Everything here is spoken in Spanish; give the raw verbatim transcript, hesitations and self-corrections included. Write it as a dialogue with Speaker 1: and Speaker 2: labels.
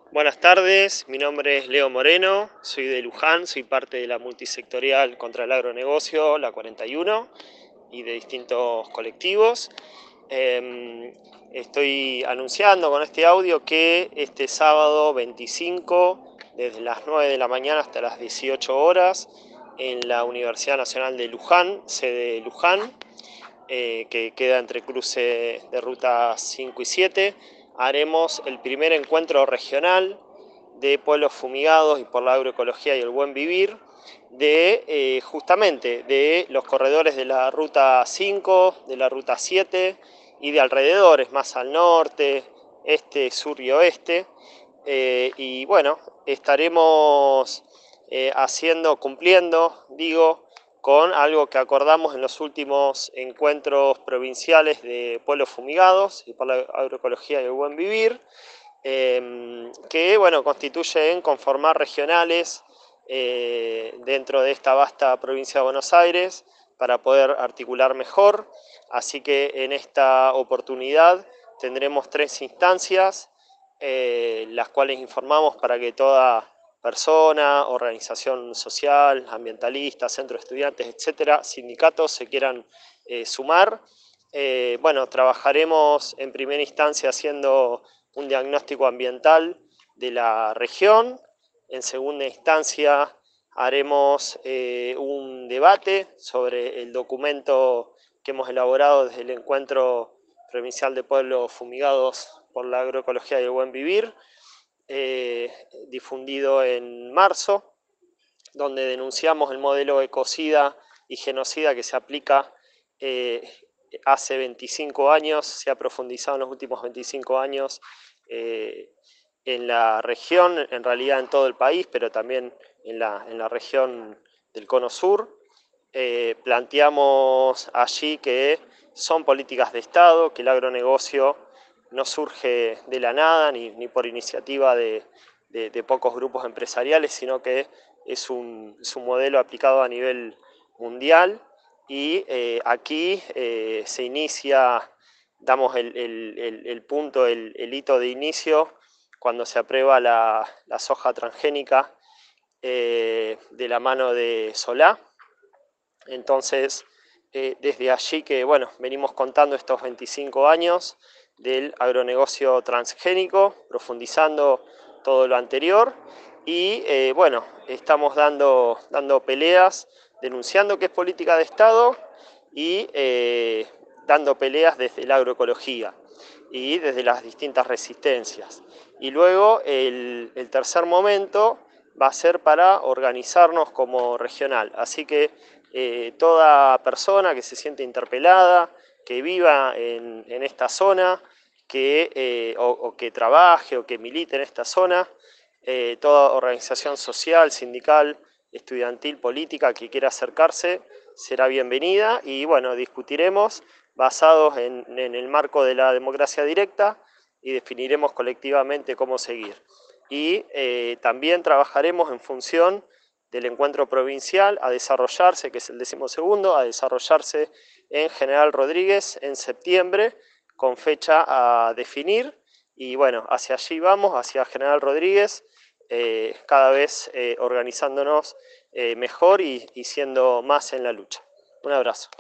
Speaker 1: Buenas tardes, mi nombre es Leo Moreno, soy de Luján, soy parte de la multisectorial contra el agronegocio, la cuarenta y uno, y de distintos colectivos. Eh, estoy anunciando con este audio que este sábado veinticinco, desde las nueve de la mañana hasta las dieciocho horas, en la Universidad Nacional de Luján, sede Luján, eh, que queda entre cruce de ruta cinco y siete, haremos el primer encuentro regional de pueblos fumigados y por la agroecología y el buen vivir, de eh, justamente de los corredores de la ruta cinco, de la ruta siete y de alrededores, más al norte, este, sur y oeste. Eh, y bueno, estaremos eh, haciendo, cumpliendo, digo, con algo que acordamos en los últimos encuentros provinciales de pueblos fumigados y por la agroecología y el buen vivir, eh, que bueno, constituyen conformar regionales eh, dentro de esta vasta provincia de Buenos Aires para poder articular mejor. Así que en esta oportunidad tendremos tres instancias, eh, las cuales informamos para que toda persona, organización social, ambientalista, centro de estudiantes, etcétera, sindicatos se quieran eh, sumar. Eh, bueno, trabajaremos en primera instancia haciendo un diagnóstico ambiental de la región. En segunda instancia haremos eh, un debate sobre el documento que hemos elaborado desde el Encuentro Provincial de Pueblos Fumigados por la Agroecología y el Buen Vivir, eh, difundido en marzo, donde denunciamos el modelo ecocida y genocida que se aplica eh, hace veinticinco años, se ha profundizado en los últimos veinticinco años eh, en la región, en realidad en todo el país, pero también en la, en la región del Cono Sur. Eh, planteamos allí que son políticas de Estado, que el agronegocio no surge de la nada ni, ni por iniciativa de, de, de pocos grupos empresariales, sino que es un, es un modelo aplicado a nivel mundial y eh, aquí eh, se inicia, damos el, el, el, el punto, el, el, hito de inicio cuando se aprueba la, la soja transgénica eh, de la mano de Solá. Entonces, eh, desde allí que, bueno, venimos contando estos veinticinco años del agronegocio transgénico, profundizando todo lo anterior y, eh, bueno, estamos dando, dando peleas, denunciando que es política de Estado y eh, dando peleas desde la agroecología y desde las distintas resistencias. Y luego el, el tercer momento va a ser para organizarnos como regional. Así que eh, toda persona que se siente interpelada, que viva en, en esta zona, que, eh, o, o que trabaje o que milite en esta zona, eh, toda organización social, sindical, estudiantil, política que quiera acercarse, será bienvenida y bueno, discutiremos basados en, en el marco de la democracia directa y definiremos colectivamente cómo seguir. Y eh, también trabajaremos en función del encuentro provincial a desarrollarse, que es el decimosegundo, a desarrollarse en General Rodríguez en septiembre, con fecha a definir. Y bueno, hacia allí vamos, hacia General Rodríguez, eh, cada vez eh, organizándonos eh, mejor y, y siendo más en la lucha. Un abrazo.